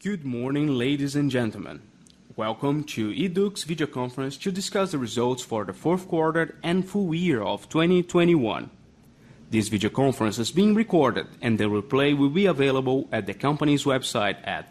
Good morning, ladies and gentlemen. Welcome to Edux video conference to discuss the results for the fourth quarter and full year of 2021. This video conference is being recorded and the replay will be available at the company's website at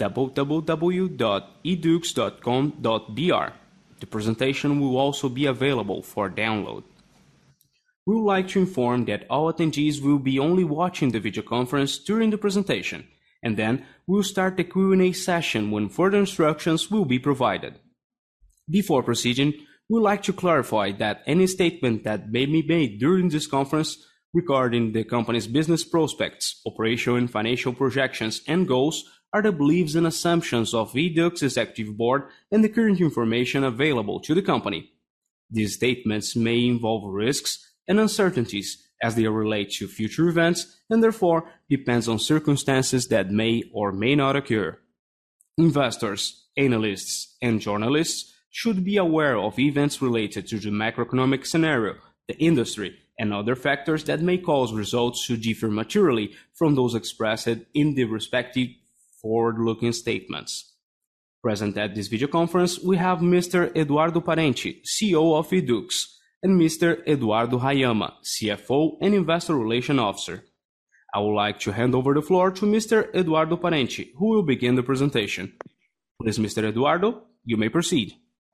www.edux.com.br. The presentation will also be available for download. We would like to inform that all attendees will be only watching the video conference during the presentation, and then we'll start the Q&A session when further instructions will be provided. Before proceeding, we'd like to clarify that any statement that may be made during this conference regarding the company's business prospects, operational and financial projections, and goals are the beliefs and assumptions of Edux Executive Board and the current information available to the company. These statements may involve risks and uncertainties as they relate to future events and therefore depends on circumstances that may or may not occur. Investors, analysts, and journalists should be aware of events related to the macroeconomic scenario, the industry, and other factors that may cause results to differ materially from those expressed in the respective forward-looking statements. Present at this video conference, we have Mr. Eduardo Parente, CEO of Edux, and Mr. Eduardo Hayama, CFO and Investor Relations Officer. I would like to hand over the floor to Mr. Eduardo Parente, who will begin the presentation. Please, Mr. Eduardo, you may proceed.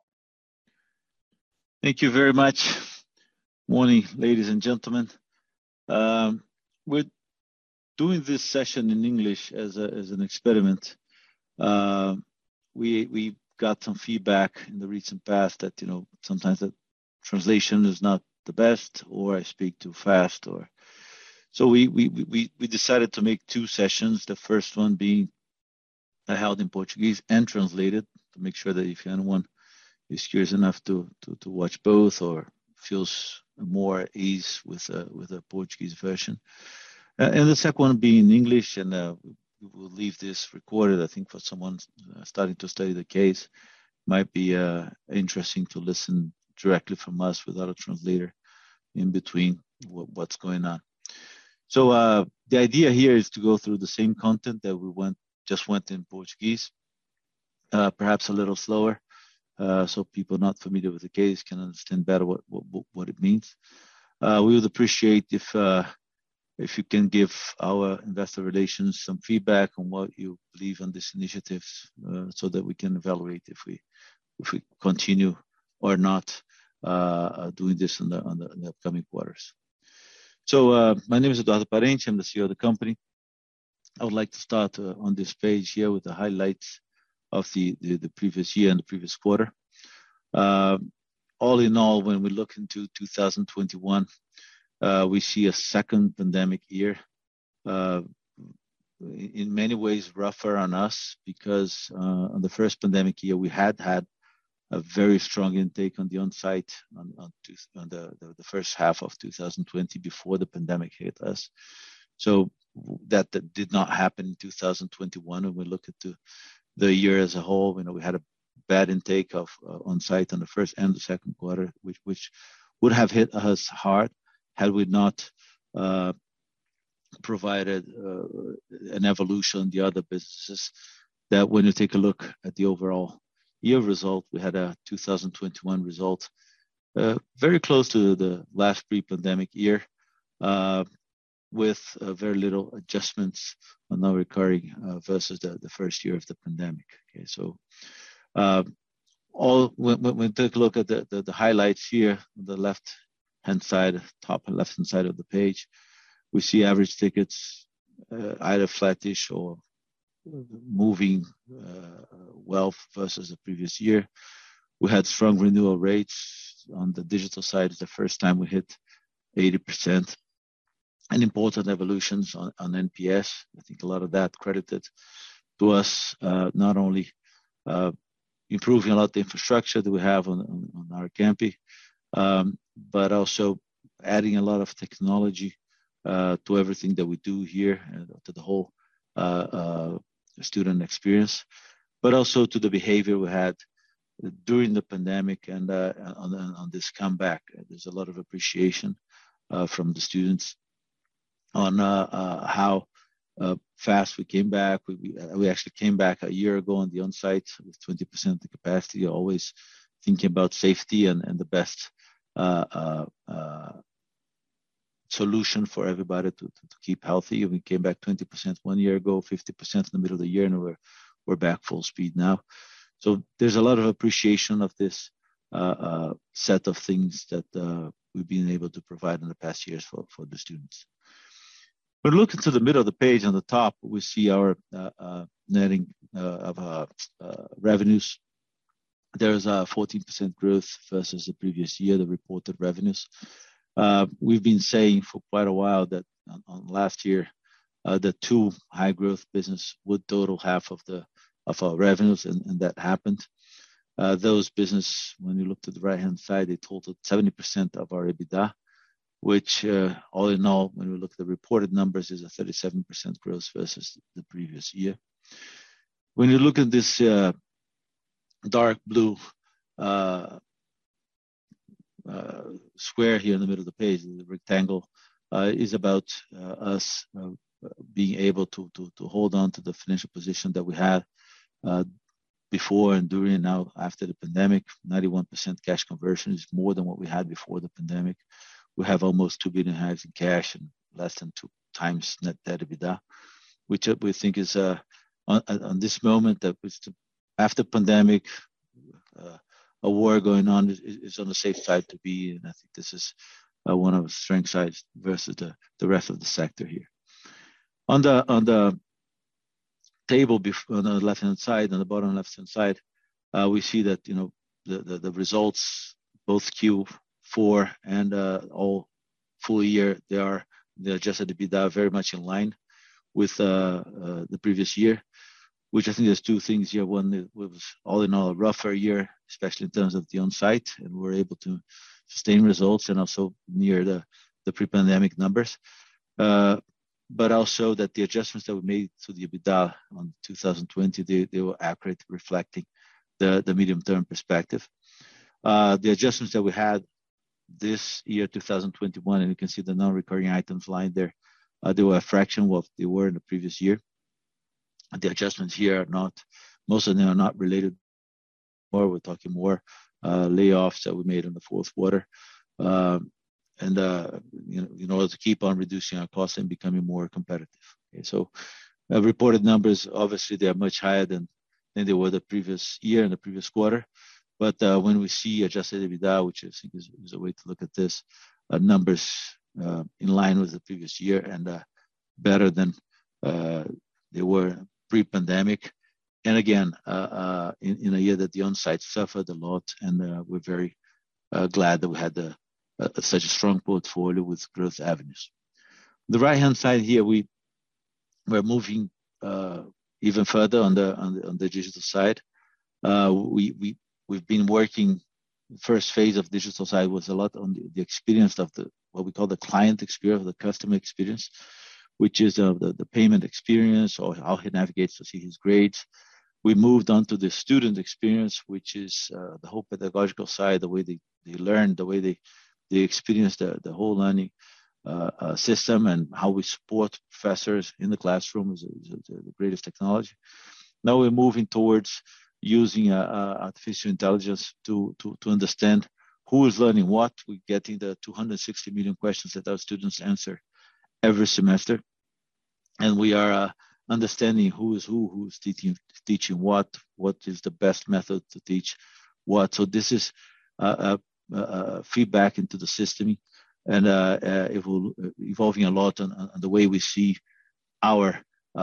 Thank you very much. Morning, ladies and gentlemen. We're doing this session in English as an experiment. We got some feedback in the recent past that sometimes the translation is not the best, or I speak too fast, so we decided to make two sessions. The first one being held in Portuguese and translated to make sure that if anyone is curious enough to watch both or feels more ease with a Portuguese version, and the second one being in English, and we will leave this recorded. I think for someone starting to study the case, might be interesting to listen directly from us without a translator in between what's going on. So the idea here is to go through the same content that we just went in Portuguese, perhaps a little slower, so people not familiar with the case can understand better what it means. We would appreciate if you can give our investor relations some feedback on what you believe on these initiatives, so that we can evaluate if we continue or not doing this in the upcoming quarters. So my name is Eduardo Parente. I'm the CEO of the company. I would like to start on this page here with the highlights of the previous year and the previous quarter. All in all, when we look into 2021, we see a second pandemic year. In many ways rougher on us because on the first pandemic year we had a very strong intake on the on-site on the first half of 2020 before the pandemic hit us. So that did not happen in 2021. When we look at the year as a whole, we had a bad intake of on-site on the first and the second quarter, which would have hit us hard had we not provided an evolution in the other businesses. That when you take a look at the overall year result, we had a 2021 result very close to the last pre-pandemic year, with very little adjustments on non-recurring versus the first year of the pandemic. Okay, so when we take a look at the highlights here on the left-hand side, top and left-hand side of the page, we see average tickets either flattish or moving well versus the previous year. We had strong renewal rates on the digital side. It's the first time we hit 80%, and important evolutions on NPS. I think a lot of that credited to us, not only improving a lot of the infrastructure that we have on our campi, but also adding a lot of technology to everything that we do here, to the whole student experience, but also to the behavior we had during the pandemic and on this comeback. There's a lot of appreciation from the students on how fast we came back. We actually came back a year ago on the on-site with 20% of the capacity, always thinking about safety and the best solution for everybody to keep healthy. We came back 20% 1 year ago, 50% in the middle of the year, and we're back full speed now. So there's a lot of appreciation of this set of things that we've been able to provide in the past years for the students. When looking to the middle of the page on the top, we see our netting of revenues. There's a 14% growth versus the previous year, the reported revenues. We've been saying for quite a while that on last year, the two high growth business would total half of our revenues, and that happened. Those business, when you look to the right-hand side, they totaled 70% of our EBITDA, which all in all, when we look at the reported numbers, is a 37% growth versus the previous year. When you look at this dark blue square here in the middle of the page, the rectangle, is about us being able to hold on to the financial position that we had before and during and now after the pandemic. 91% cash conversion is more than what we had before the pandemic. We have almost 2 billion in cash and less than 2 times net debt EBITDA, which we think is on this moment that was after pandemic, a war going on is on the safe side to be, and I think this is one of the strength sides versus the rest of the sector here. On the table on the left-hand side, on the bottom left-hand side, we see that the results, both Q4 and all full year, the adjusted EBITDA very much in line with the previous year, which I think there's two things here. One, it was all in all a rougher year, especially in terms of the on-site, and we're able to sustain results and also near the pre-pandemic numbers. But also that the adjustments that we made to the EBITDA on 2020, they were accurate, reflecting the medium-term perspective. The adjustments that we had this year, 2021, and you can see the non-recurring items line there, they were a fraction of what they were in the previous year. The adjustments here are not, most of them are not related, or we're talking more layoffs that we made in the fourth quarter. In order to keep on reducing our costs and becoming more competitive. Okay, so reported numbers, obviously, they are much higher than they were the previous year and the previous quarter. But when we see adjusted EBITDA, which I think is a way to look at this, numbers in line with the previous year and better than they were pre-pandemic. And again, in a year that the on-site suffered a lot, and we're very glad that we had such a strong portfolio with growth avenues. The right-hand side here, we're moving even further on the digital side. We've been working. First phase of digital side was a lot on the experience of what we call the client experience, the customer experience, which is the payment experience or how he navigates to see his grades. We moved on to the student experience, which is the whole pedagogical side, the way they learn, the way they experience the whole learning system, and how we support professors in the classroom is the greatest technology. Now we're moving towards using artificial intelligence to understand who is learning what. We're getting the 260 million questions that our students answer every semester, and we are understanding who's teaching what is the best method to teach what. So this is feedback into the system, and evolving a lot on the way we see our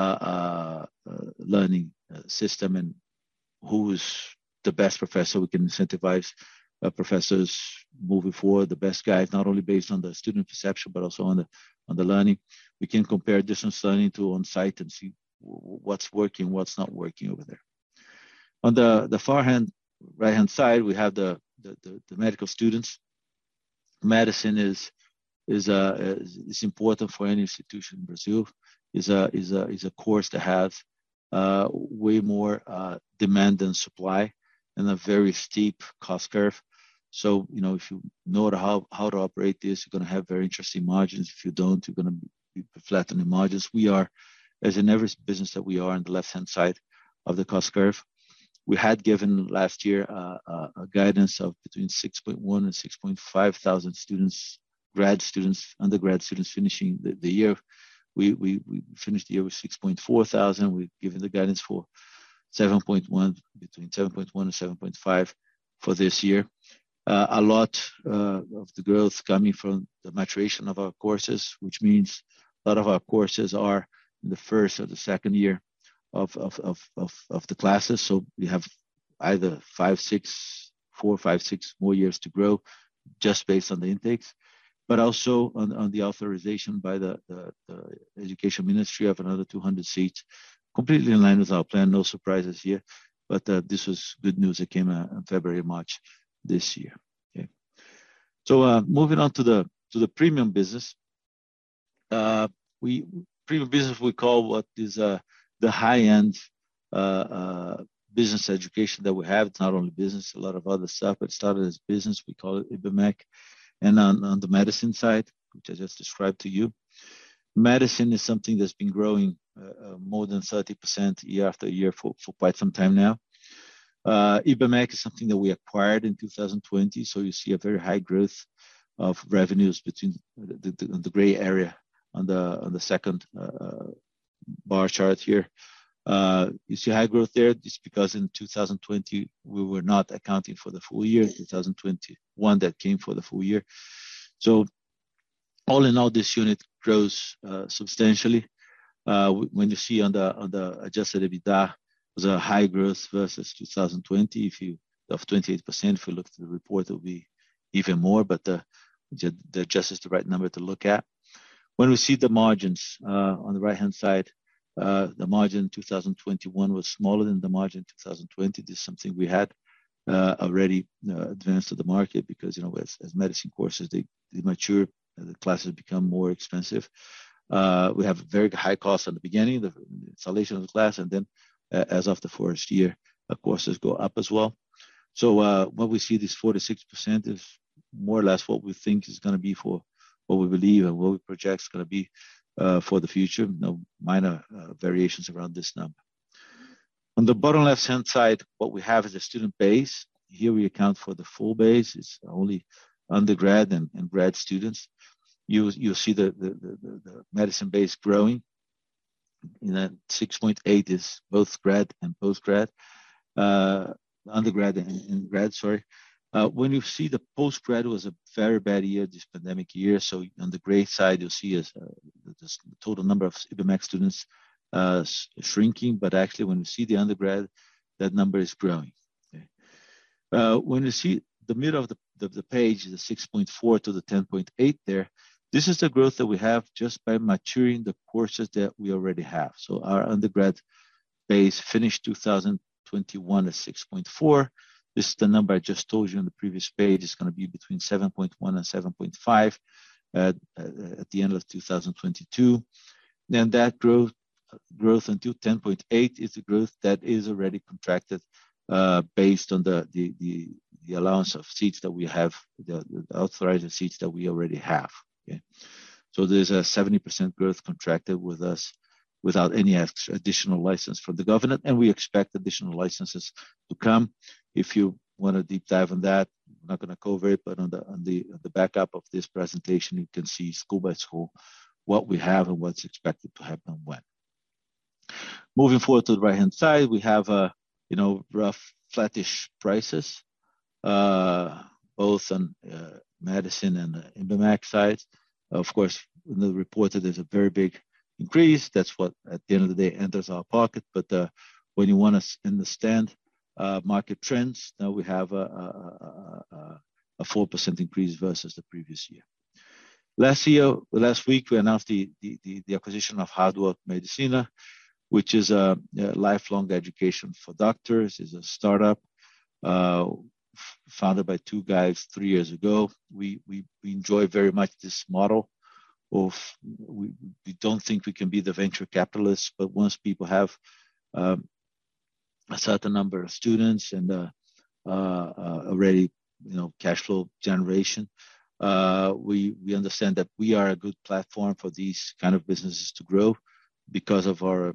learning system and who is the best professor. We can incentivize professors moving forward, the best guys, not only based on the student perception, but also on the learning. We can compare distance learning to on-site and see what's working, what's not working over there. On the far right-hand side, we have the medical students. Medicine is important for any institution in Brazil. Is a course that has way more demand than supply and a very steep cost curve. So if you know how to operate this, you're going to have very interesting margins. If you don't, you're going to be flat on the margins. We are as in every business that we are on the left-hand side of the cost curve. We had given last year a guidance of between 6.1 and 6.5 thousand students, grad students, undergrad students finishing the year. We finished the year with 6.4 thousand. We've given the guidance for 7.1, between 7.1 and 7.5 for this year. A lot of the growth coming from the maturation of our courses, which means a lot of our courses are in the first or the second year of the classes. So we have either 4, 5, 6 more years to grow just based on the intakes, but also on the authorization by the Education Ministry of another 200 seats, completely in line with our plan. No surprises here, but this was good news that came in February, March this year. Okay, so moving on to the premium business. Premium business we call what is the high-end business education that we have. It's not only business, a lot of other stuff, but it started as business. We call it IBMEC. And on the medicine side, which I just described to you, medicine is something that's been growing more than 30% year after year for quite some time now. IBMEC is something that we acquired in 2020, so you see a very high growth of revenues between the gray area on the second bar chart here. You see high growth there. It's because in 2020 we were not accounting for the full year. 2021 that came for the full year. So all in all, this unit grows substantially. When you see on the adjusted EBITDA, was a high growth versus 2020. Of 28%, if you look at the report, it will be even more. But the adjust is the right number to look at. When we see the margins on the right hand side, the margin in 2021 was smaller than the margin in 2020. This is something we had already advanced to the market because as medicine courses they mature, the classes become more expensive. We have very high costs at the beginning, the installation of the class, and then as of the first year, courses go up as well. So when we see this 46% is more or less what we think is going to be for what we believe and what we project is going to be for the future. No minor variations around this number. On the bottom left-hand side, what we have is a student base. Here we account for the full base. It's only undergrad and grad students. You'll see the medicine base growing. In that 6.8 is both grad and postgrad, undergrad and grad, sorry. When you see the postgrad was a very bad year, this pandemic year. So on the gray side, you'll see the total number of IBMEC students shrinking, but actually when you see the undergrad, that number is growing. Okay. When you see the middle of the page, the 6.4 to the 10.8 there, this is the growth that we have just by maturing the courses that we already have. So our undergrad base finished 2021 at 6.4. This is the number I just told you on the previous page. It's going to be between 7.1 and 7.5 at the end of 2022. And that growth until 10.8 is the growth that is already contracted based on the allowance of seats that we have, the authorized seats that we already have. Okay. So there's a 70% growth contracted with us without any additional license from the government, and we expect additional licenses to come. If you want to deep dive on that, I'm not going to cover it, but on the backup of this presentation, you can see school by school what we have and what's expected to happen when. Moving forward to the right hand side, we have rough flattish prices, both on medicine and the IBMEC side. Of course, in the report, there's a very big increase. That's what, at the end of the day, enters our pocket. But when you want to understand market trends, now we have a 4% increase versus the previous year. Last week, we announced the acquisition of Hardwork Medicina, which is a lifelong education for doctors. It's a startup founded by two guys 3 years ago. We enjoy very much this model of we don't think we can be the venture capitalists, but once people have a certain number of students and already cash flow generation, we understand that we are a good platform for these kind of businesses to grow. because of our,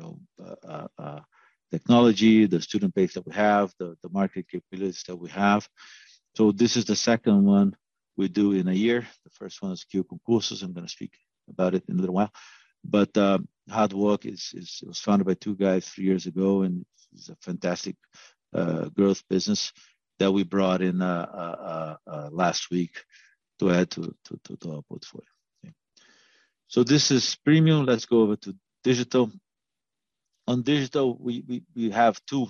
technology, the student base that we have, the market capabilities that we have. So this is the second one we do in a year. The first one is Q Concursos. I'm going to speak about it in a little while. But Hard Work it was founded by two guys 3 years ago, and it's a fantastic growth business that we brought in last week to add to our portfolio. Okay. So this is premium. Let's go over to digital. On digital, we have two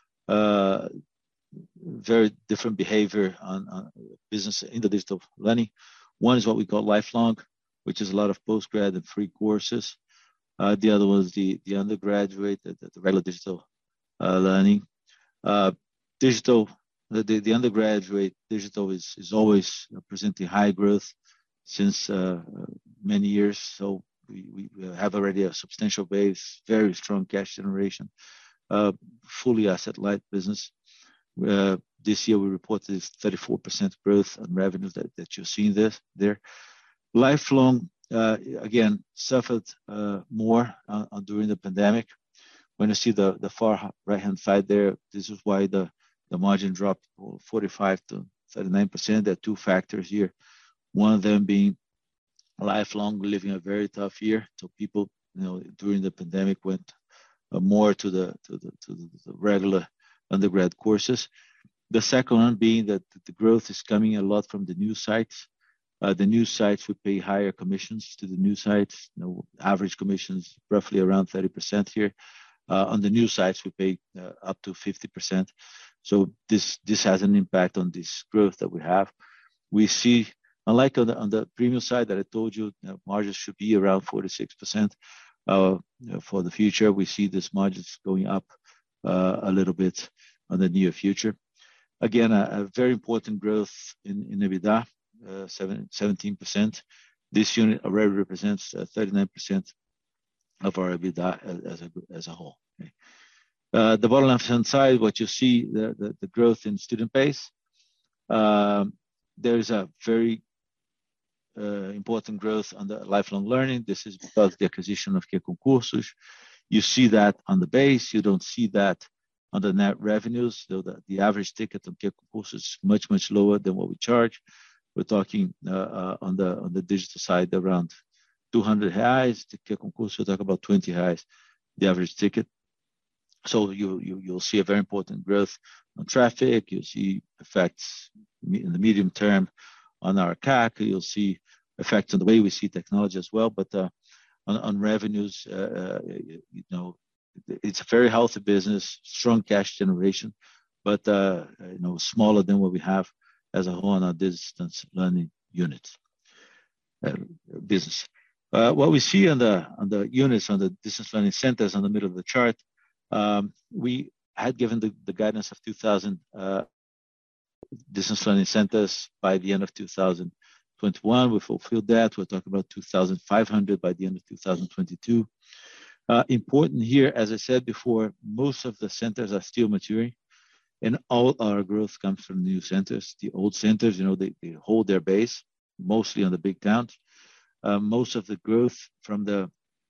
very different behavior on business in the digital learning. One is what we call lifelong, which is a lot of postgrad and free courses. The other one is the undergraduate, the regular digital learning. Digital, the undergraduate digital is always presenting high growth since many years. So we have already a substantial base, very strong cash generation, fully asset light business. This year we reported 34% growth on revenues that you're seeing there. Lifelong, again, suffered more during the pandemic. When you see the far right-hand side there, this is why the margin dropped 45 to 39%. There are two factors here. One of them being lifelong living a very tough year. So people, during the pandemic went more to the regular undergrad courses. The second one being that the growth is coming a lot from the new sites. The new sites, we pay higher commissions to the new sites. Average commissions roughly around 30% here. On the new sites, we pay up to 50%. So this has an impact on this growth that we have. We see, unlike on the premium side that I told you, margins should be around 46%. For the future, we see this margins going up a little bit on the near future. Again, a very important growth in EBITDA, 17%. This unit already represents 39% of our EBITDA as a whole. Okay. The bottom left-hand side, what you see, the growth in student base. There is a very important growth on the lifelong learning. This is because of the acquisition of Q Concursos. You see that on the base. You don't see that on the net revenues. So the average ticket on Q Concursos is much, much lower than what we charge. We're talking on the digital side around 200 reais. The Q Concursos, we talk about 20 reais, the average ticket. So you'll see a very important growth on traffic. You'll see effects in the medium term on our CAC. You'll see effects on the way we see technology as well. But on revenues, it's a very healthy business, strong cash generation, but smaller than what we have as a whole on our distance learning units business. What we see on the units on the distance learning centers on the middle of the chart, we had given the guidance of 2,000 distance learning centers by the end of 2021. We fulfilled that. We're talking about 2,500 by the end of 2022. Important here, as I said before, most of the centers are still maturing, and all our growth comes from new centers. The old centers, they hold their base, mostly on the big towns. Most of the growth from the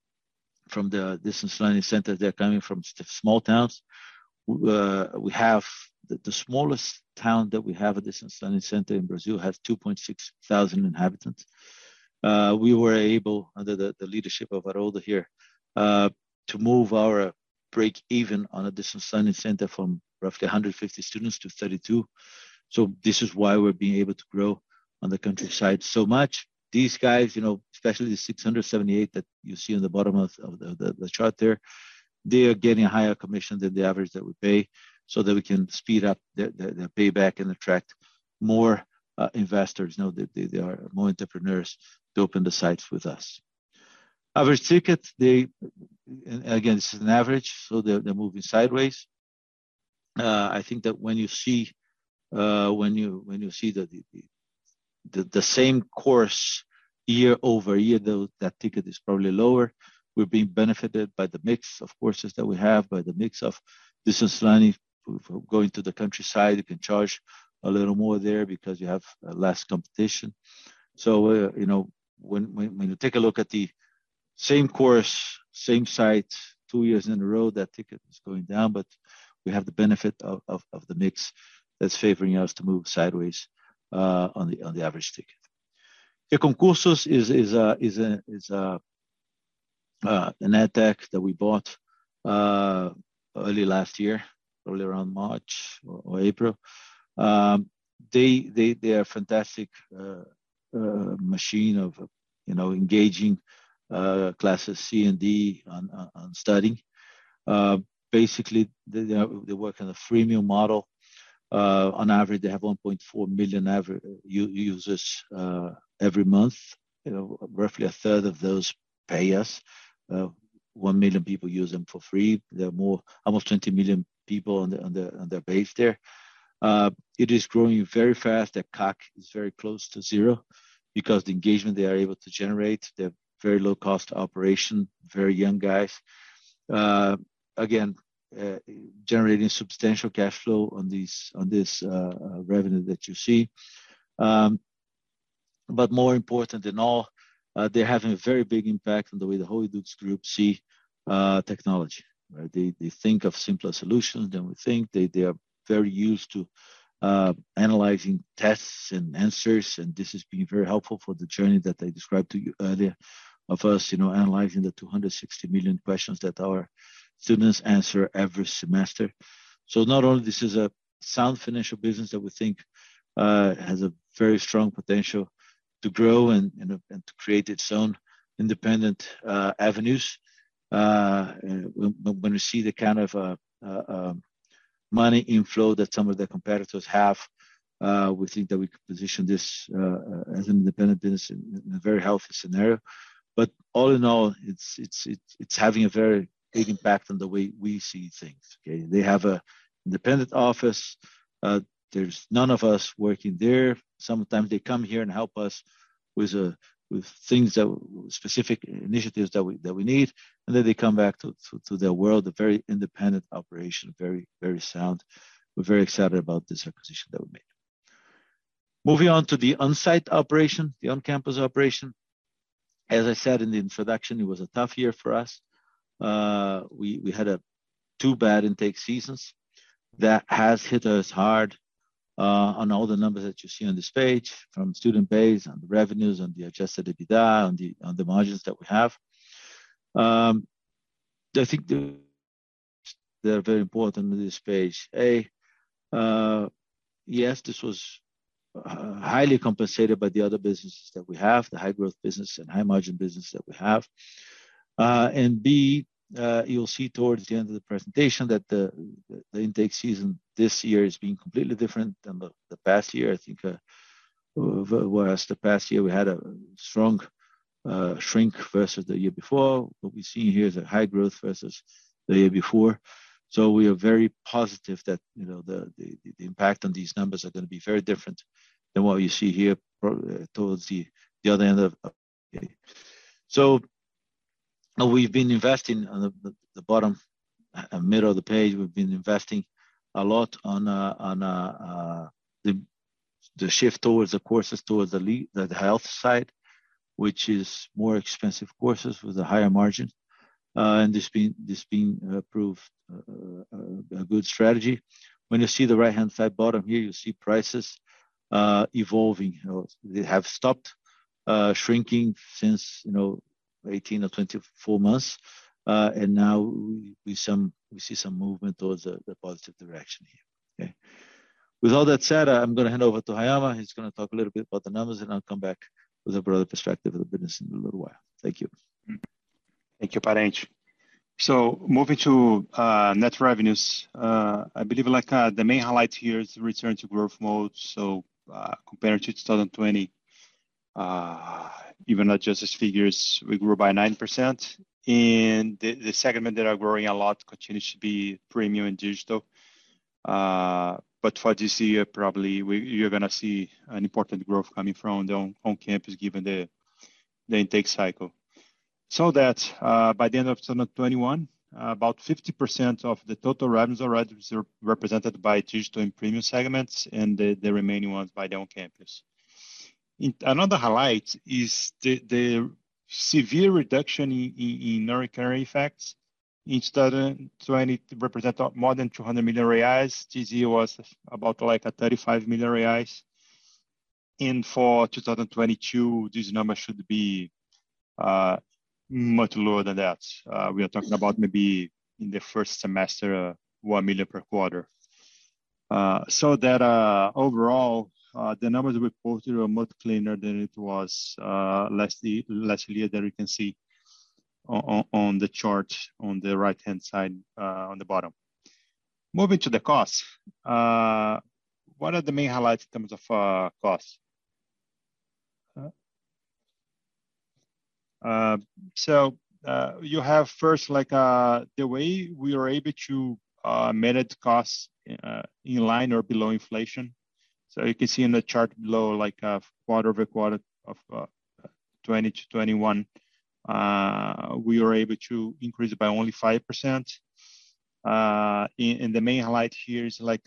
distance learning centers, they're coming from small towns. We have the smallest town that we have a distance learning center in Brazil has 2.6 thousand inhabitants. We were able, under the leadership of Haroldo here, to move our break even on a distance learning center from roughly 150 students to 32. So this is why we're being able to grow on the countryside so much. These guys, especially the 678 that you see on the bottom of the chart there, they are getting a higher commission than the average that we pay, so that we can speed up their payback and attract more investors. They are more entrepreneurs to open the sites with us. Average ticket, again, this is an average, so they're moving sideways. I think that when you see the same course year over year, though, that ticket is probably lower. We're being benefited by the mix of courses that we have, by the mix of distance learning. Going to the countryside, you can charge a little more there because you have less competition. So, when you take a look at the same course same site 2 years in a row, that ticket is going down, but we have the benefit of the mix that's favoring us to move sideways on the average ticket. eConcursos is an ad tech that we bought early last year, probably around March or April. They are a fantastic machine of engaging classes C and D on studying. Basically, they work on a freemium model. On average, they have 1.4 million users every month. Roughly a third of those pay us. 1 million people use them for free. There are almost 20 million people on their base there. It is growing very fast. Their CAC is very close to zero because the engagement they are able to generate. They're very low cost operation, very young guys. Again, generating substantial cash flow on this revenue that you see. But more important than all, they're having a very big impact on the way the whole Edux group see technology. Right? They think of simpler solutions than we think. They are very used to analyzing tests and answers, and this has been very helpful for the journey that I described to you earlier of us, analyzing the 260 million questions that our students answer every semester. So not only this is a sound financial business that we think has a very strong potential to grow and to create its own independent avenues. When we see the kind of money inflow that some of the competitors have, we think that we could position this as an independent business in a very healthy scenario. But all in all, it's having a very big impact on the way we see things. Okay, they have a independent office. There's none of us working there. Sometimes they come here and help us with things specific initiatives that we need, and then they come back to their world. A very independent operation, very very sound. We're very excited about this acquisition that we made. Moving on to the on-site operation, the on-campus operation. As I said in the introduction, it was a tough year for us. We had 2 bad intake seasons that has hit us hard on all the numbers that you see on this page, from student base, on the revenues, on the adjusted EBITDA, on the margins that we have. I think they're very important on this page. Yes, this was highly compensated by the other businesses that we have, the high growth business and high margin business that we have. And B, you'll see towards the end of the presentation that the intake season this year is being completely different than the past year. I think whereas the past year we had a strong shrink versus the year before, what we see here is a high growth versus the year before. So we are very positive that the impact on these numbers are going to be very different than what you see here towards the other end of. Okay. So we've been investing on the bottom middle of the page. We've been investing a lot on the shift towards the courses towards the health side, which is more expensive courses with a higher margin. And this being proved a good strategy. When you see the right-hand side bottom here, you see prices evolving. They have stopped shrinking since 18 or 24 months, and now we see some movement towards the positive direction here. Okay. With all that said, I'm going to hand over to Hayama. He's going to talk a little bit about the numbers, and I'll come back with a broader perspective of the business in a little while. Thank you. Thank you, Parente. So moving to net revenues, I believe the main highlight here is the return to growth mode. So compared to 2020, even adjusted figures, we grew by 9%. And the segment that are growing a lot continues to be premium and digital. But for this year, probably you're going to see an important growth coming from the on-campus given the intake cycle. So that by the end of 2021, about 50% of the total revenues already represented by digital and premium segments, and the remaining ones by the on-campus. Another highlight is the severe reduction in non-recurring effects. In 2020, it represented more than 200 million reais. This year was about like a 35 million reais. And for 2022, this number should be much lower than that. We are talking about maybe in the first semester, 1 million per quarter. So that overall, the numbers reported are much cleaner than it was last year that you can see on the chart on the right-hand side on the bottom. Moving to the costs, what are the main highlights in terms of costs? So you have first like the way we are able to manage costs in line or below inflation. So you can see in the chart below, like quarter over quarter of 20 to 21, we were able to increase by only 5%. And the main highlight here is like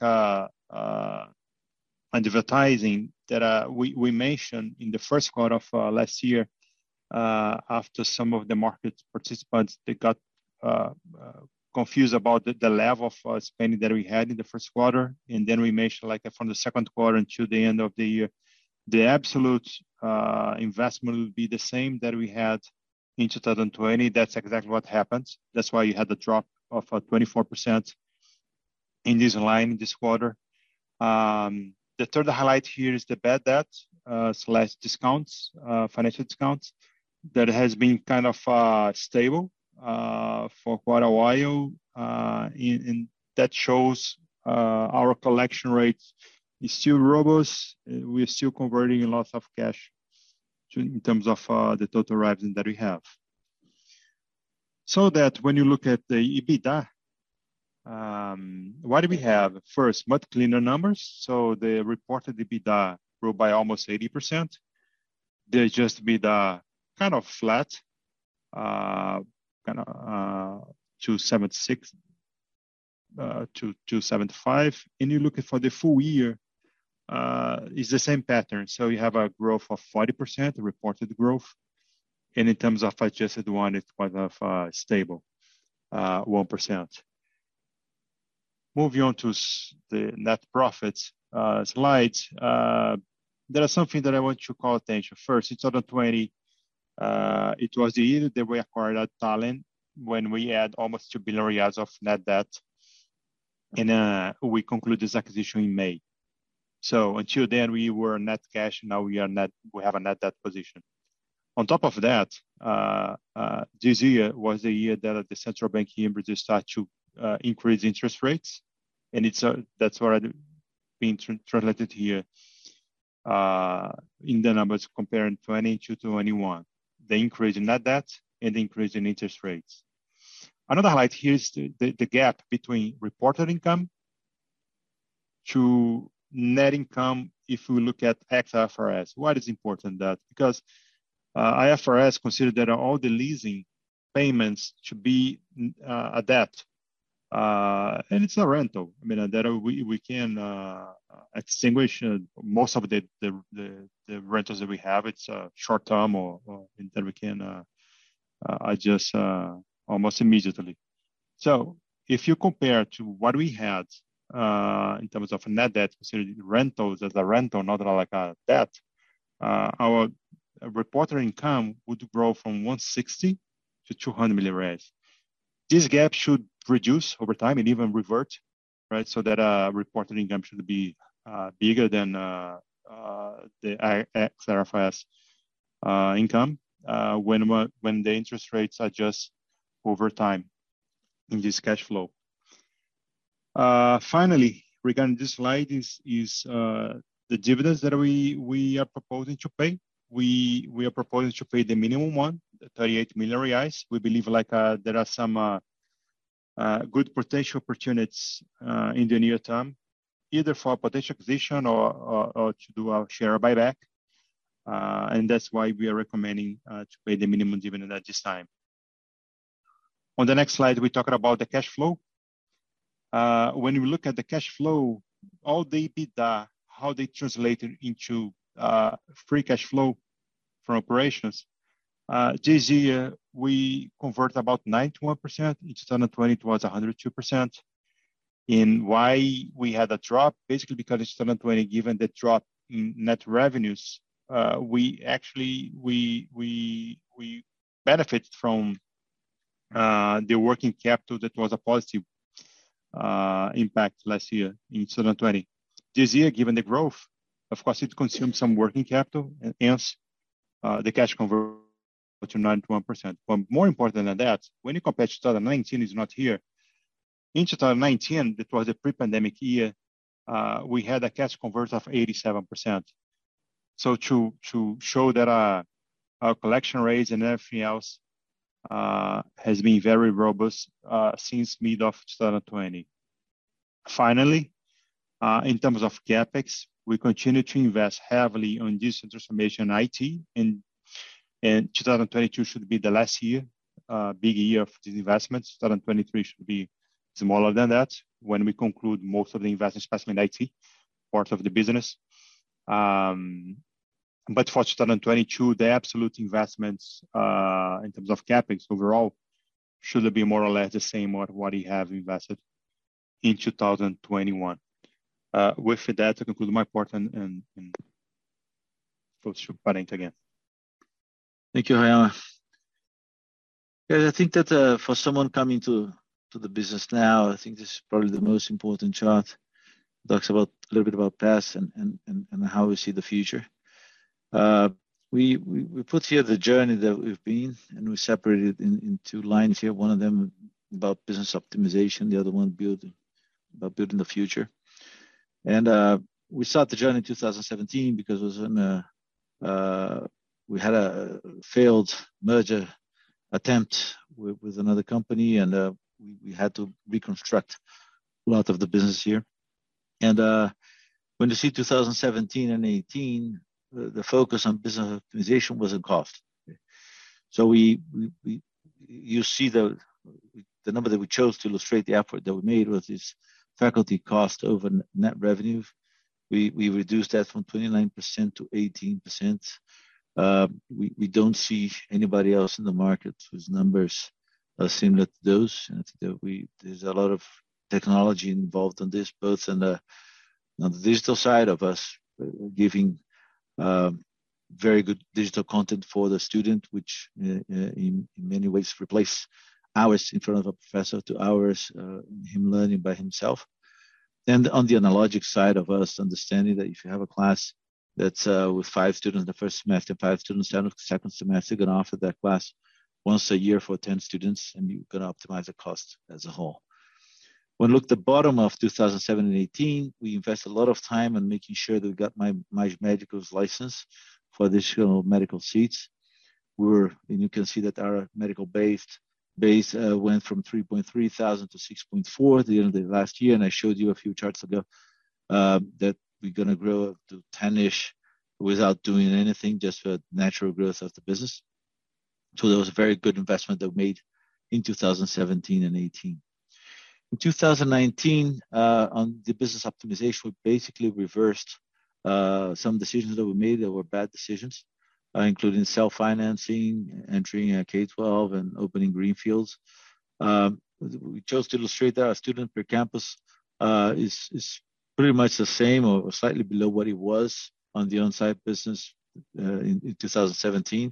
advertising that we mentioned in the first quarter of last year. After some of the market participants, they got confused about the level of spending that we had in the first quarter. And then we mentioned like from the second quarter until the end of the year, the absolute investment will be the same that we had in 2020. That's exactly what happened. That's why you had a drop of 24% in this line in this quarter. The third highlight here is the bad debt / discounts, financial discounts, that has been kind of stable for quite a while. And that shows our collection rate is still robust. We're still converting lots of cash in terms of the total revenue that we have. So that when you look at the EBITDA, what do we have? First, much cleaner numbers. So the reported EBITDA grew by almost 80%. The adjusted EBITDA kind of flat, kind of 276 to 275. And you look for the full year, it's the same pattern. So you have a growth of 40%, reported growth. And in terms of adjusted one, it's quite of stable, 1%. Moving on to the net profits slides, there is something that I want to call attention. First, in 2020, it was the year that we acquired Talent when we had almost 2 billion reais of net debt. And we concluded this acquisition in May. So until then, we were net cash. Now we have a net debt position. On top of that, this year was the year that the central bank here in Brazil started to increase interest rates, and that's what I've been translated here in the numbers comparing 20 to 21. The increase in net debt and the increase in interest rates. Another highlight here is the gap between reported income to net income if we look at ex-IFRS. Why is important that? Because IFRS consider that all the leasing payments should be a debt. And it's a rental. I mean, that we can extinguish most of the rentals that we have. It's short term or that we can adjust almost immediately. So if you compare to what we had in terms of net debt, considering rentals as a rental, not like a debt, our reported income would grow from 160 to 200 million reais. This gap should reduce over time and even revert, right? So that reported income should be bigger than the ex-IFRS income when the interest rates adjust over time in this cash flow. Finally, regarding this slide is the dividends that we are proposing to pay. We are proposing to pay the minimum one, 38 million reais. We believe like there are some good potential opportunities in the near term, either for potential acquisition or to do a share buyback. And that's why we are recommending to pay the minimum dividend at this time. On the next slide, we talk about the cash flow. When we look at the cash flow, all the EBITDA, how they translated into free cash flow from operations, This year, we convert about 91%. In 2020, it was 102%. And why we had a drop? Basically because in 2020, given the drop in net revenues, we benefited from the working capital that was a positive impact last year in 2020. This year, given the growth, of course, it consumed some working capital, and hence the cash conversion to 91%. But more important than that, when you compare 2019, is not here. In 2019, that was a pre-pandemic year, we had a cash conversion of 87%. So to show that our collection rates and everything else has been very robust since mid of 2020. Finally, in terms of CapEx, we continue to invest heavily on digital transformation IT, and 2022 should be the last year, big year of these investments. 2023 should be smaller than that when we conclude most of the investments, especially in IT, part of the business. But for 2022, the absolute investments in terms of CapEx overall should be more or less the same or what we have invested in 2021. With that, I conclude my part and goes to Parente again. Thank you, Haiama. Yeah, I think that for someone coming to the business now, I think this is probably the most important chart. It talks about a little bit about past and how we see the future. We put here the journey that we've been, and we separated in two lines here. One of them about business optimization, the other one about building the future. And we started the journey in 2017 because it was we had a failed merger attempt with another company, and we had to reconstruct a lot of the business here. And when you see 2017 and 18, the focus on business optimization was on cost. So you see the number that we chose to illustrate the effort that we made was this faculty cost over net revenue. We reduced that from 29% to 18%. We don't see anybody else in the market whose numbers are similar to those. And I think that there's a lot of technology involved in this, both on the digital side of us giving very good digital content for the student, which in many ways replace hours in front of a professor to hours him learning by himself. And on the analogic side of us, understanding that if you have a class that's with 5 students the first semester, 5 students the second semester, you're going to offer that class once a year for 10 students, and you're going to optimize the cost as a whole. When we look at the bottom of 2007 and 18, we invest a lot of time in making sure that we got my medical's license for additional medical seats. And you can see that our medical base went from 3.3 thousand to 6.4 at the end of the last year. And I showed you a few charts ago that we're going to grow up to 10-ish without doing anything, just for natural growth of the business. So that was a very good investment that we made in 2017 and 18. In 2019, on the business optimization, we basically reversed some decisions that we made that were bad decisions, including self-financing, entering K-12, and opening greenfields. We chose to illustrate that our student per campus is pretty much the same or slightly below what it was on the on-site business in 2017.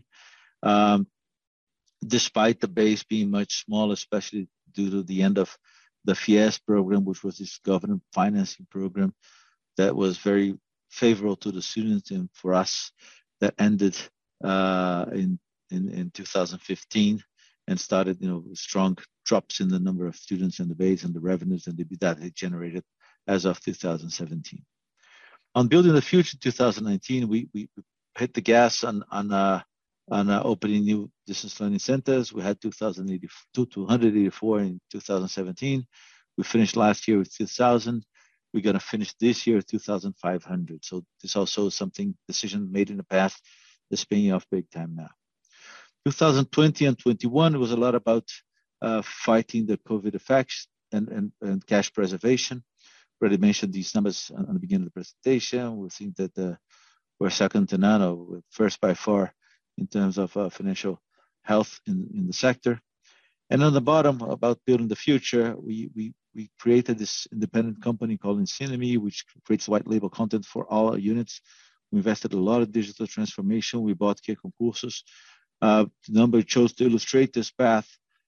Despite the base being much smaller, especially due to the end of the FIES program, which was this government financing program that was very favorable to the students and for us, that ended in 2015 and started, strong drops in the number of students and the base and the revenues and the EBITDA it generated as of 2017. On building the future, 2019, we hit the gas on opening new distance learning centers. We had 284 in 2017. We finished last year with 2,000. We're going to finish this year with 2,500. So this also is decision made in the past that's paying off big time now. 2020 and 21 was a lot about fighting the COVID effects and cash preservation. Already mentioned these numbers on the beginning of the presentation. We think that we're second to none, or first by far in terms of financial health in the sector. And on the bottom, about building the future, we created this independent company called Ensina.me, which creates white label content for all our units. We invested a lot of digital transformation. We bought Kia Concursos. The number chose to illustrate this path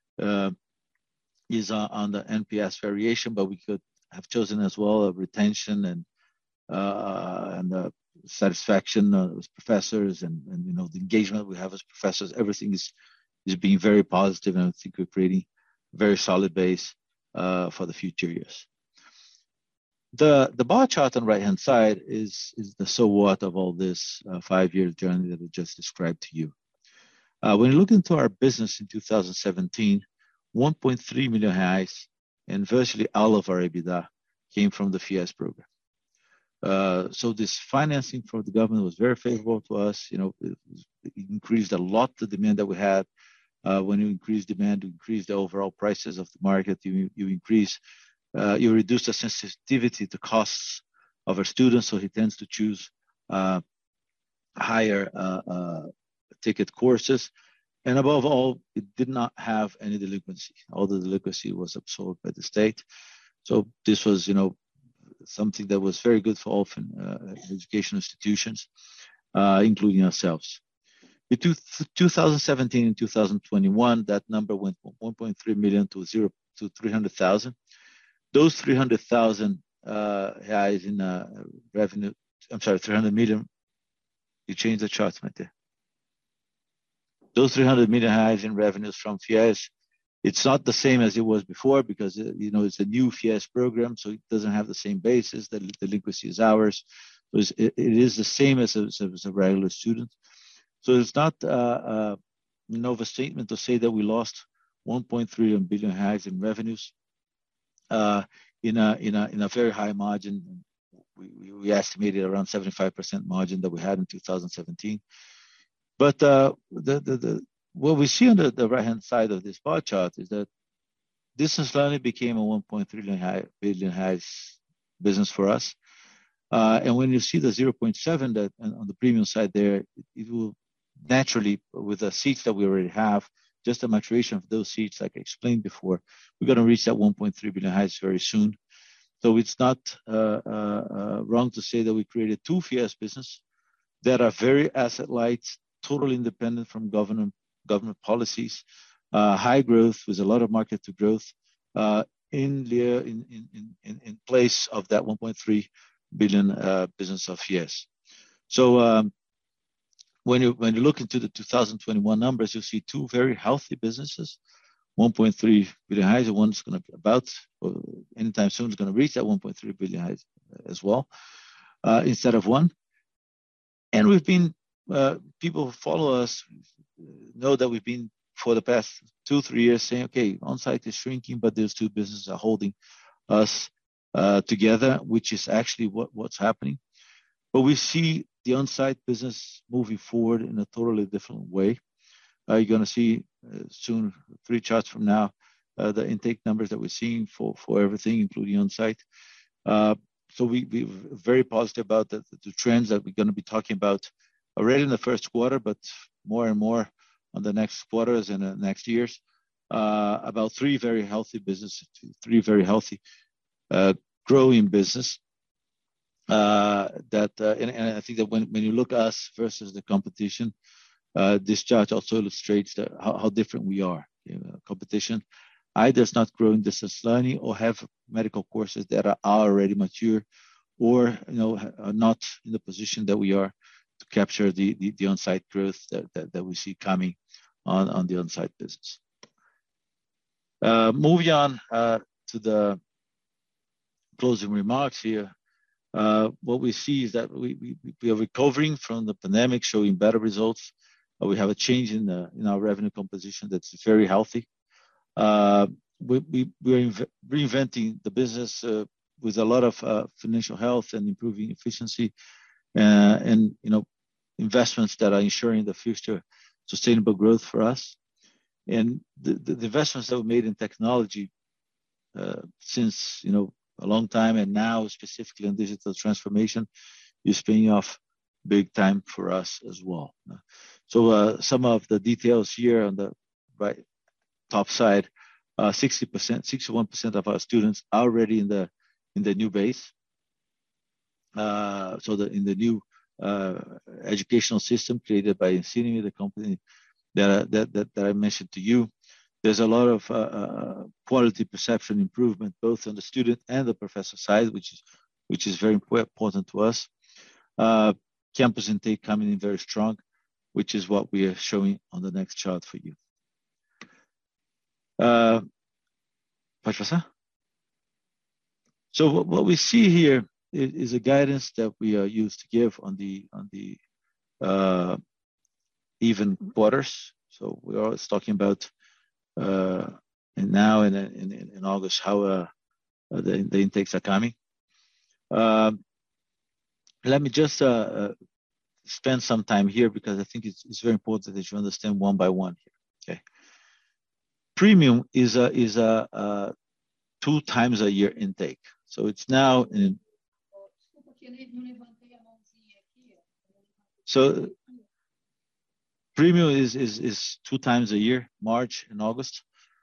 is on the NPS variation, but we could have chosen as well retention and satisfaction with professors and the engagement we have as professors. Everything is being very positive, and I think we're creating a very solid base for the future years. The bar chart on the right-hand side is the so what of all this 5-year journey that I just described to you. When you look into our business in 2017, 1.3 million reais and virtually all of our EBITDA came from the FIES program. So this financing from the government was very favorable to us. It increased a lot the demand that we had. When you increase demand, you increase the overall prices of the market. You reduce the sensitivity to costs of our students, so he tends to choose higher ticket courses. And above all, it did not have any delinquency. All the delinquency was absorbed by the state. So this was, something that was very good for all educational institutions, including ourselves. Between 2017 and 2021, that number went from 1.3 million to 300,000. Those 300,000 reais in revenue, 300 million. You changed the chart right there. Those 300 million reais in revenues from FIES, it's not the same as it was before because it's a new FIES program, so it doesn't have the same basis. The delinquency is ours. It is the same as a regular student. So it's not an overstatement to say that we lost 1.3 billion in revenues in a very high margin. We estimated around 75% margin that we had in 2017. But what we see on the right-hand side of this bar chart is that distance learning became a 1.3 billion business for us. And when you see the 0.7 that on the premium side there, it will naturally, with the seats that we already have, just the maturation of those seats, like I explained before, we're going to reach that 1.3 billion very soon. So it's not wrong to say that we created two FIES business that are very asset light, totally independent from government policies, high growth with a lot of market to growth in place of that 1.3 billion business of FIES. So when you look into the 2021 numbers, you'll see two very healthy businesses, 1.3 billion and one's going to anytime soon is going to reach that 1.3 billion as well, instead of one. And we've been people who follow us know that we've been for the past 2-3 years saying, okay, on-site is shrinking, but those two businesses are holding us together, which is actually what's happening. But we see the on-site business moving forward in a totally different way. You're going to see soon, 3 charts from now, the intake numbers that we're seeing for everything, including on-site. So we're very positive about the trends that we're going to be talking about already in the first quarter, but more and more on the next quarters and the next years, about 3 very healthy businesses, 3 very healthy growing business. And I think that when you look at us versus the competition, this chart also illustrates how different we are. Competition either is not growing distance learning or have medical courses that are already mature, or are not in the position that we are to capture the on-site growth that we see coming on the on-site business. Moving on to the closing remarks here. What we see is that we are recovering from the pandemic, showing better results. We have a change in our revenue composition that's very healthy. We are reinventing the business with a lot of financial health and improving efficiency, and investments that are ensuring the future sustainable growth for us. And the investments that we made in technology since a long time, and now specifically on digital transformation, is paying off big time for us as well. So some of the details here on the right top side, 60%, 61% of our students are already in the new base. In the new educational system created by Ensino-me, the company that I mentioned to you, there's a lot of quality perception improvement both on the student and the professor side, which is very important to us. Campus intake coming in very strong, which is what we are showing on the next chart for you. Pode passar? So what we see here is a guidance that we are used to give on the even quarters. So we're always talking about and now in August how the intakes are coming. Let me just spend some time here because I think it's very important that you understand one by one here. Okay, premium is a 2 times a year intake. So it's now in. So premium is 2 times a year, March and August.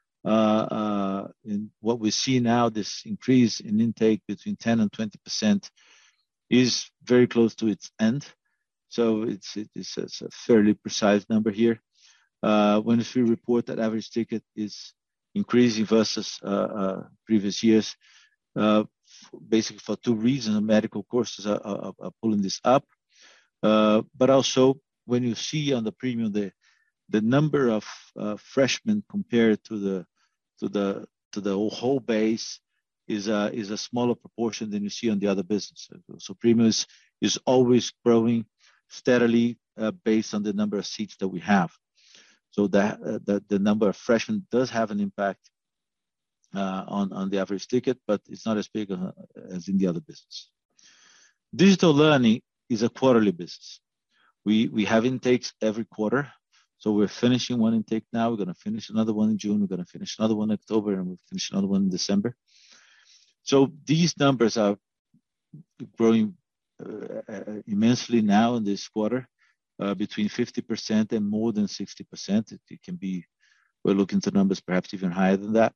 And what we see now, this increase in intake between 10 and 20% is very close to its end. So it's a fairly precise number here. When we report that average ticket is increasing versus previous years, basically for 2 reasons. Medical courses are pulling this up, but also when you see on the premium the number of freshmen compared to the whole base is a smaller proportion than you see on the other businesses. So premium is always growing steadily based on the number of seats that we have. So that the number of freshmen does have an impact on the average ticket, but it's not as big as in the other business. Digital learning is a quarterly business. We have intakes every quarter. So we're finishing one intake now. We're going to finish another one in June. We're going to finish another one in October, and we'll finish another one in December. So these numbers are growing immensely now in this quarter, between 50% and more than 60%. It can be, we're looking to numbers perhaps even higher than that.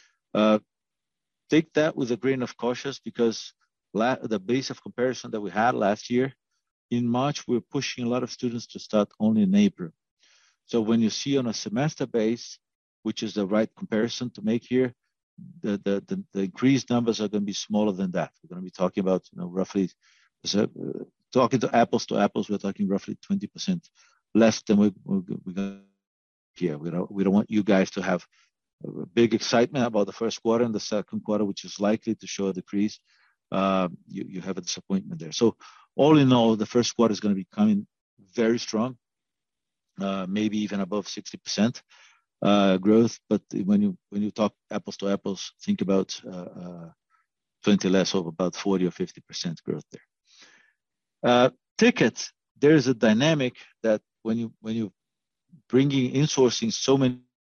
Take that with a grain of caution because the base of comparison that we had last year, in March, we were pushing a lot of students to start only in April. So when you see on a semester base, which is the right comparison to make here, the increased numbers are going to be smaller than that. We're going to be talking about, roughly, talking to apples, we're talking roughly 20% less than we're going here. We don't want you guys to have a big excitement about the first quarter and the second quarter, which is likely to show a decrease. You have a disappointment there. So all in all, the first quarter is going to be coming very strong, maybe even above 60% growth. But when you talk apples to apples, think about 20 less of about 40 or 50% growth there. Tickets, there's a dynamic that when you bringing insourcing so many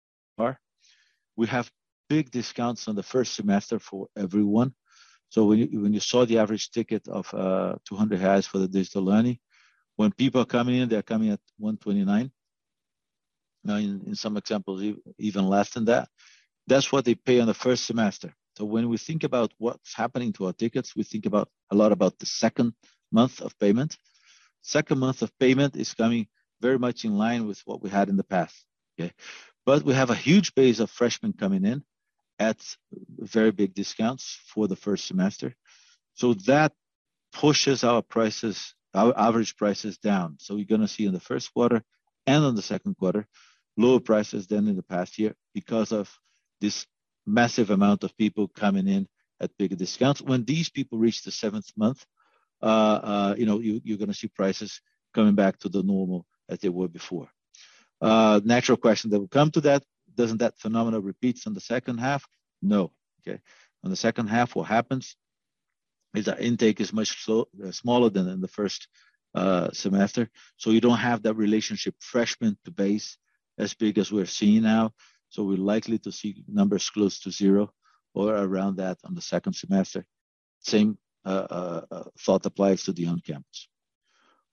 we have big discounts on the first semester for everyone. So when you saw the average ticket of 200 reais for the digital learning, when people are coming in, they're coming at 129. Now, in some examples, even less than that. That's what they pay on the first semester. So when we think about what's happening to our tickets, we think a lot about the second month of payment. Second month of payment is coming very much in line with what we had in the past. Okay, but we have a huge base of freshmen coming in at very big discounts for the first semester. So that pushes our prices, our average prices down. So you're going to see in the first quarter and in the second quarter, lower prices than in the past year because of this massive amount of people coming in at bigger discounts. When these people reach the 7th month, you're going to see prices coming back to the normal as they were before. Natural question that will come to that, doesn't that phenomenon repeats on the second half? No. Okay. On the second half, what happens is that intake is much smaller than in the first semester. So you don't have that relationship freshman to base as big as we're seeing now. So we're likely to see numbers close to 0 or around that on the second semester. Same thought applies to the on-campus.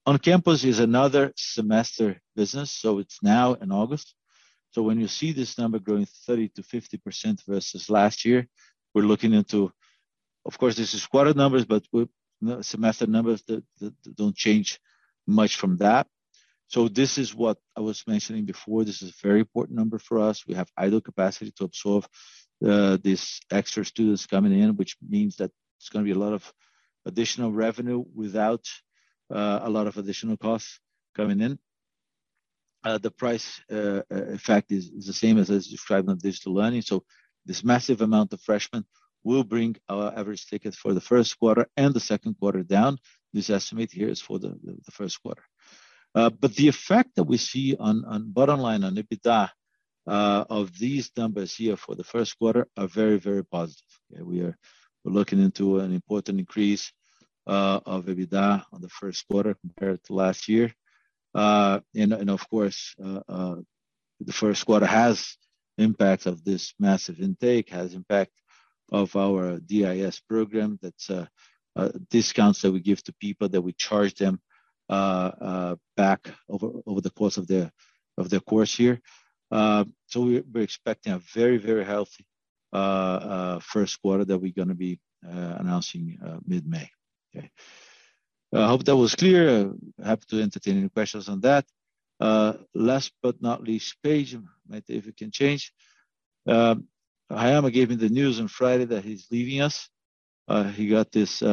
On campus is another semester business, so it's now in August. So when you see this number growing 30 to 50% versus last year, we're looking into, of course, this is quarter numbers, but semester numbers that don't change much from that. So this is what I was mentioning before. This is a very important number for us. We have idle capacity to absorb these extra students coming in, which means that it's going to be a lot of additional revenue without a lot of additional costs coming in. The price effect is the same as described on digital learning. So this massive amount of freshmen will bring our average ticket for the first quarter and the second quarter down. This estimate here is for the first quarter. But the effect that we see on bottom line, on EBITDA, of these numbers here for the first quarter are very, very positive. Okay? We're looking into an important increase of EBITDA on the first quarter compared to last year. And of course, the first quarter has impact of this massive intake, has impact of our DIS program. That's discounts that we give to people, that we charge them back over the course of their course here. So we're expecting a very, very healthy first quarter that we're gonna be announcing mid-May. Okay. I hope that was clear. Happy to entertain any questions on that. Last but not least page, Maite, if you can change. Hayama gave me the news on Friday that he's leaving us. He got this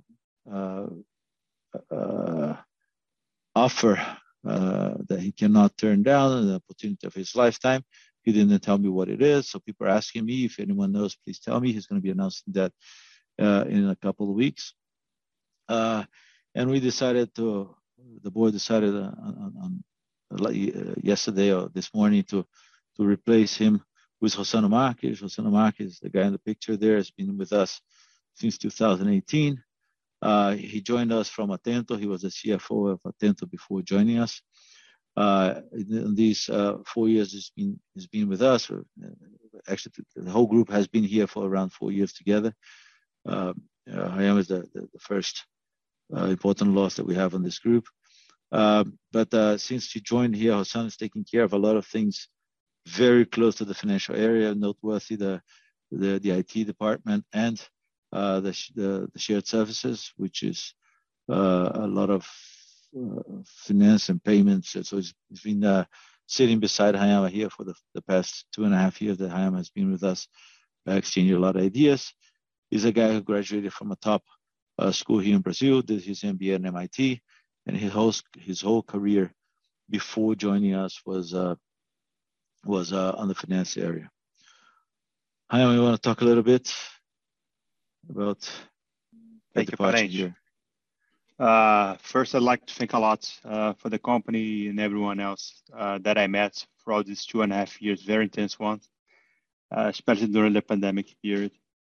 offer that he cannot turn down, an opportunity of his lifetime. He didn't tell me what it is, so people are asking me. If anyone knows, please tell me. He's gonna be announcing that in a couple of weeks. And the board decided on yesterday or this morning to replace him with Rossano Marques. Rossano Marques, the guy in the picture there, has been with us since 2018. He joined us from Atento. He was the CFO of Atento before joining us. In these 4 years he's been with us. Actually, the whole group has been here for around 4 years together. Hayama is the first important loss that we have on this group. But since he joined here, Rossano is taking care of a lot of things very close to the financial area, noteworthy the IT department and the shared services, which is a lot of finance and payments. So he's been sitting beside Hayama here for the past 2.5 years that Hayama has been with us, exchanging a lot of ideas. He's a guy who graduated from a top school here in Brazil, did his MBA at MIT, and his whole career before joining us was on the finance area. Hayama, you want to talk a little bit about Thank you, Parente. First, I'd like to thank a lot for the company and everyone else that I met throughout these 2.5 years, very intense ones, especially during the pandemic period.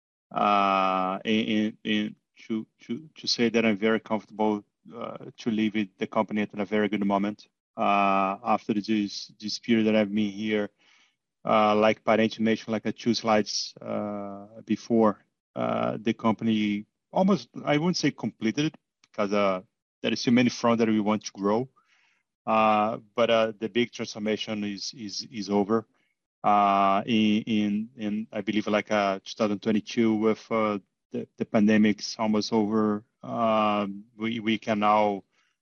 And to say that I'm very comfortable to leave the company at a very good moment after this period that I've been here. Like Parente mentioned, like 2 slides before, the company almost, I wouldn't say completed it, because there is still many fronts that we want to grow. But the big transformation is over. In I believe like 2022 with the pandemic's almost over, we can now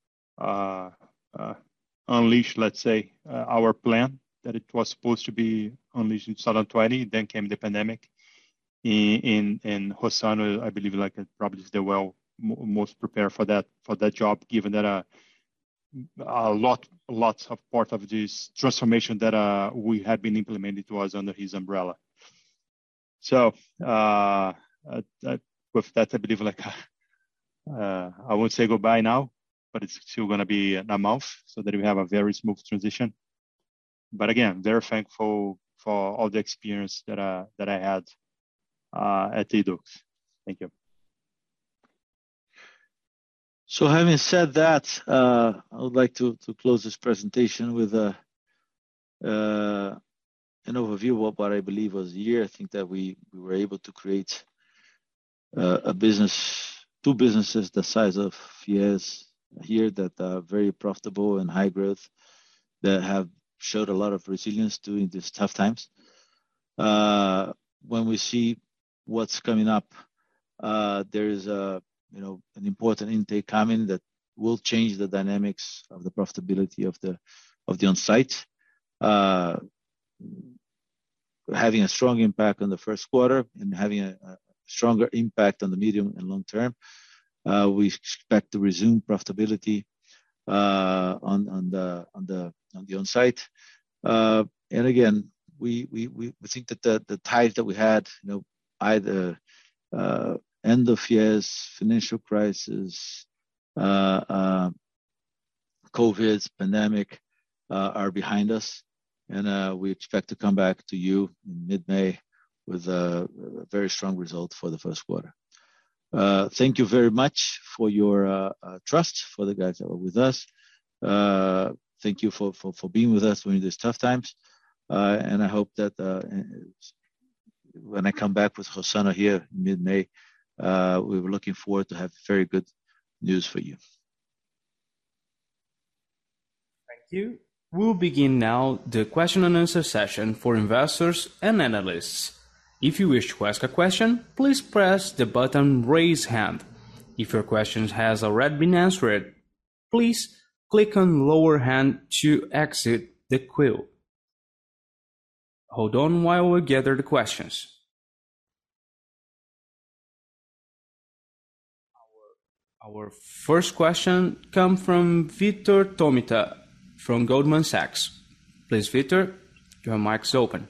unleash, let's say, our plan that it was supposed to be unleashed in 2020. Then came the pandemic. In Rossano, I believe like probably is the most prepared for that job, given that lots of part of this transformation that we have been implementing was under his umbrella. So with that, I believe like I won't say goodbye now, but it's still gonna be a month, so that we have a very smooth transition. But again, very thankful for all the experience that I had at Edux. Thank you. So having said that, I would like to close this presentation with an overview of what I believe was the year. I think that we were able to create two businesses the size of FIES here that are very profitable and high growth, that have showed a lot of resilience during these tough times. When we see what's coming up, there is an important intake coming that will change the dynamics of the profitability of the on-site, having a strong impact on the first quarter and having a stronger impact on the medium and long term. We expect to resume profitability on the on-site. And again, we think that the ties that we had, either end of years, financial crisis, COVID, pandemic, are behind us. And we expect to come back to you in mid-May with a very strong result for the first quarter. Thank you very much for your trust, for the guys that were with us. Thank you for being with us during these tough times. And I hope that when I come back with Rossano here in mid-May, we were looking forward to have very good news for you. Thank you. We'll begin now the question and answer session for investors and analysts. If you wish to ask a question, please press the button Raise Hand. If your question has already been answered, please click on Lower Hand to exit the queue. Hold on while we gather the questions. Our first question comes from Vitor Tomita from Goldman Sachs. Please, Vitor, your mic's open.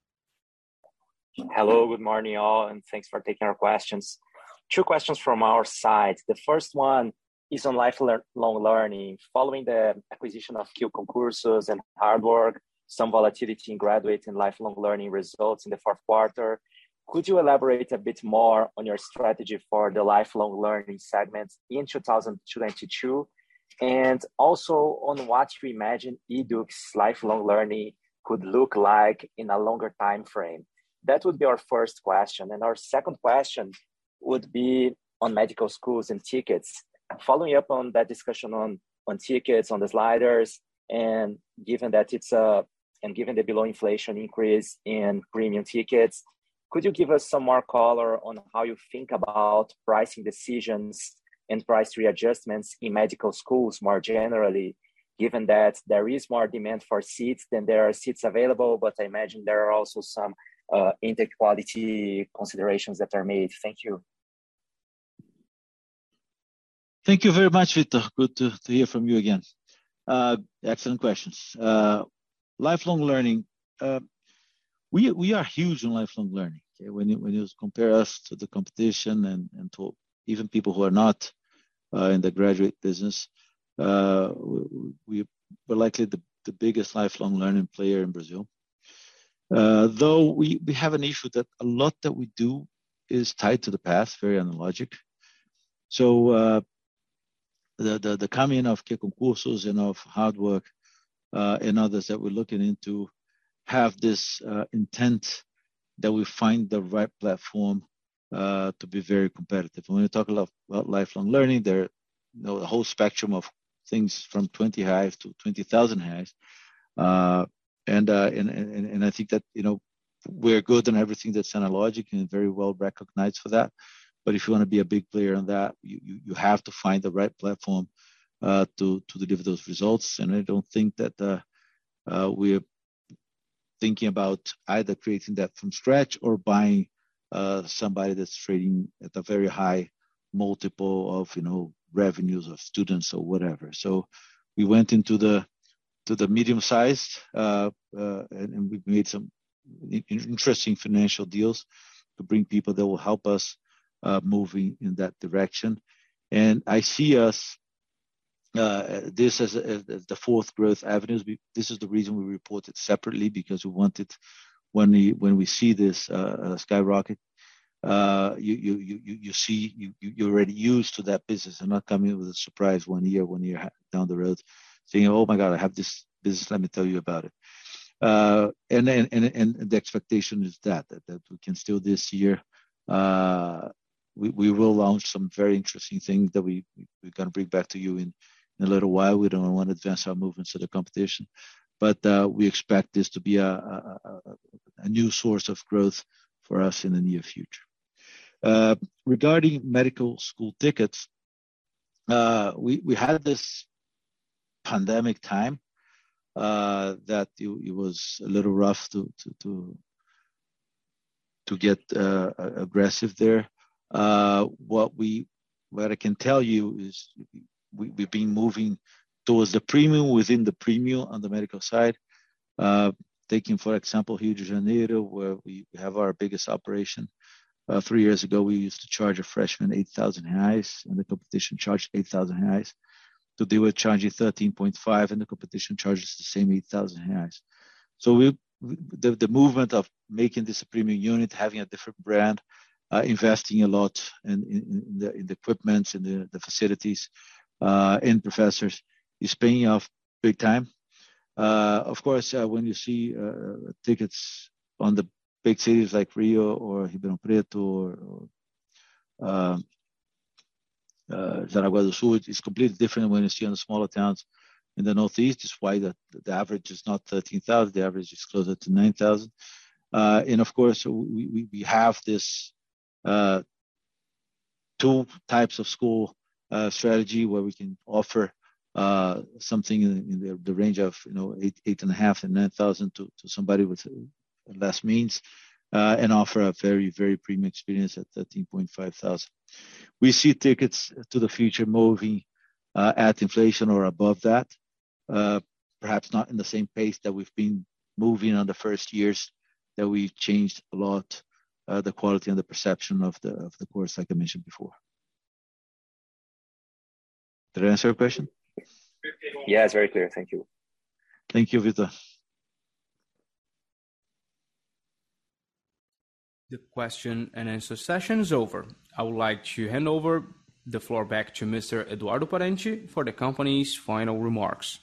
Hello, good morning all, and thanks for taking our questions. 2 questions from our side. The first one is on lifelong learning. Following the acquisition of QConcursos and Hardwork, some volatility in graduate and lifelong learning results in the 4th quarter, could you elaborate a bit more on your strategy for the lifelong learning segment in 2022? And also on what you imagine Yduqs' lifelong learning could look like in a longer time frame? That would be our first question. And our second question would be on medical schools and tickets. Following up on that discussion on tickets, on the sliders, and given that given the below inflation increase in premium tickets, could you give us some more color on how you think about pricing decisions and price readjustments in medical schools more generally, given that there is more demand for seats than there are seats available, but I imagine there are also some intake quality considerations that are made. Thank you. Thank you very much, Vitor. Good to hear from you again. Excellent questions. Lifelong learning. We are huge in lifelong learning. Okay? When you compare us to the competition and to even people who are not in the graduate business, we're likely the biggest lifelong learning player in Brazil. Though we have an issue that a lot that we do is tied to the past, very analogic. So the coming of QConcursos and of Hardwork and others that we're looking into have this intent that we find the right platform to be very competitive. When we talk about lifelong learning, there are a whole spectrum of things from 20 reais to 20,000 reais. And I think that we're good on everything that's analogic and very well recognized for that. But if you want to be a big player on that, you have to find the right platform to deliver those results. And I don't think that we're thinking about either creating that from scratch or buying somebody that's trading at a very high multiple of revenues of students or whatever. So we went into the medium sized and we've made some interesting financial deals to bring people that will help us moving in that direction. And I see us this as the 4th growth avenues. This is the reason we report it separately, because we wanted when we see this skyrocket, you see you're already used to that business and not coming with a surprise one year down the road saying, oh my God, I have this business, let me tell you about it. And the expectation is that we can still this year we will launch some very interesting things that we're going to bring back to you in a little while. We don't want to advance our movements to the competition, but we expect this to be a new source of growth for us in the near future. Regarding medical school tickets, we had this pandemic time that it was a little rough to get aggressive there. What I can tell you is we've been moving towards the premium within the premium on the medical side. Taking, for example, Rio de Janeiro, where we have our biggest operation. 3 years ago, we used to charge a freshman 8,000 reais, and the competition charged 8,000 reais. Today, we're charging 13.5, and the competition charges the same 8,000 reais. So the movement of making this a premium unit, having a different brand, investing a lot in the equipment, in the facilities, and professors is paying off big time. Of course, when you see tickets on the big cities like Rio or Ribeirão Preto or Jaraguá do Sul, it's completely different when you see on the smaller towns in the Northeast. It's why the average is not 13,000, the average is closer to 9,000. And of course, we have this two types of school strategy where we can offer something in the range of 8,500 and 9,000 to somebody with less means, and offer a very, very premium experience at 13,500. We see tickets to the future moving at inflation or above that, perhaps not in the same pace that we've been moving on the first years that we've changed a lot the quality and the perception of the course, like I mentioned before. Did I answer your question? Yeah, it's very clear. Thank you. Thank you, Vitor. The question and answer session is over. I would like to hand over the floor back to Mr. Eduardo Parente for the company's final remarks.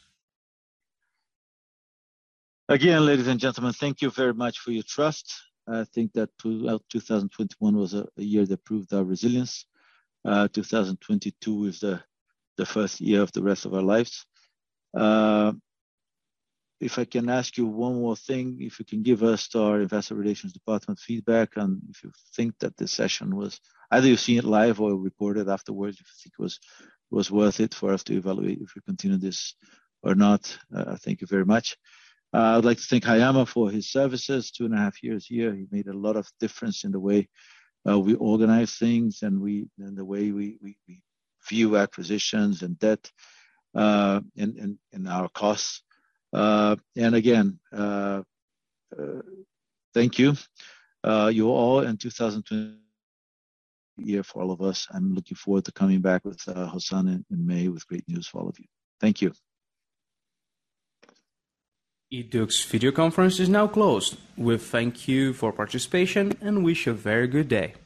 Again, ladies and gentlemen, thank you very much for your trust. I think that 2021 was a year that proved our resilience. 2022 is the first year of the rest of our lives. If I can ask you one more thing, if you can give us, to our investor relations department, feedback on if you think that this session was, either you've seen it live or recorded afterwards, if you think it was worth it for us to evaluate if we continue this or not. Thank you very much. I'd like to thank Hayama for his services, 2.5 years here. He made a lot of difference in the way we organize things and the way we view acquisitions and debt and our costs. And again, thank you. You all, in 2020 year for all of us. I'm looking forward to coming back with Hosan in May with great news for all of you. Thank you. YDUQS video conference is now closed. We thank you for participation and wish you a very good day.